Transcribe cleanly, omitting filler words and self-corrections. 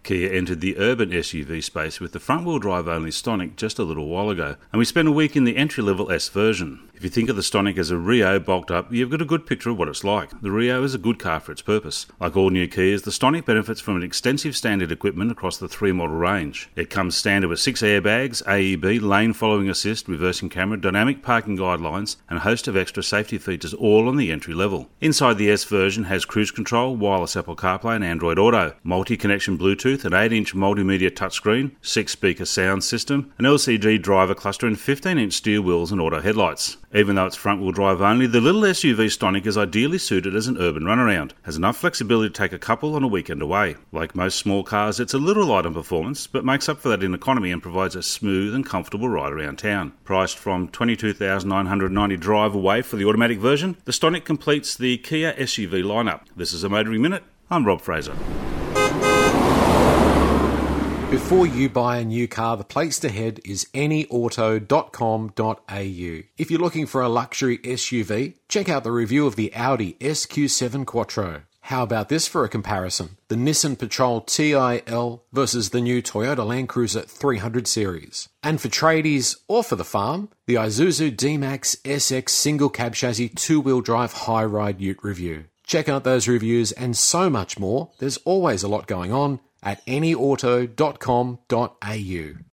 Kia entered the urban SUV space with the front-wheel drive only Stonic just a little while ago, and we spent a week in the entry-level S version. If you think of the Stonic as a Rio bulked up, you've got a good picture of what it's like. The Rio is a good car for its purpose. Like all new Kias, the Stonic benefits from an extensive standard equipment across the 3-model range. It comes standard with 6 airbags, AEB, lane following assist, reversing camera, dynamic parking guidelines, and a host of extra safety features all on the entry level. Inside the S version has cruise control, wireless Apple CarPlay and Android Auto, multi-connection Bluetooth, an 8-inch multimedia touchscreen, 6-speaker sound system, an LCD driver cluster and 15-inch steel wheels and auto headlights. Even though it's front-wheel drive only, the little SUV Stonic is ideally suited as an urban runaround, has enough flexibility to take a couple on a weekend away. Like most small cars, it's a little light on performance, but makes up for that in economy and provides a smooth and comfortable ride around town. Priced from $22,990 drive away for the automatic version, the Stonic completes the Kia SUV lineup. This is a Motoring Minute. I'm Rob Fraser. Before you buy a new car, the place to head is anyauto.com.au. If you're looking for a luxury SUV, check out the review of the Audi SQ7 Quattro. How about this for a comparison? The Nissan Patrol TIL versus the new Toyota Land Cruiser 300 series. And for tradies or for the farm, the Isuzu D-Max SX single cab chassis 2-wheel drive high-ride ute review. Check out those reviews and so much more. There's always a lot going on at anyauto.com.au.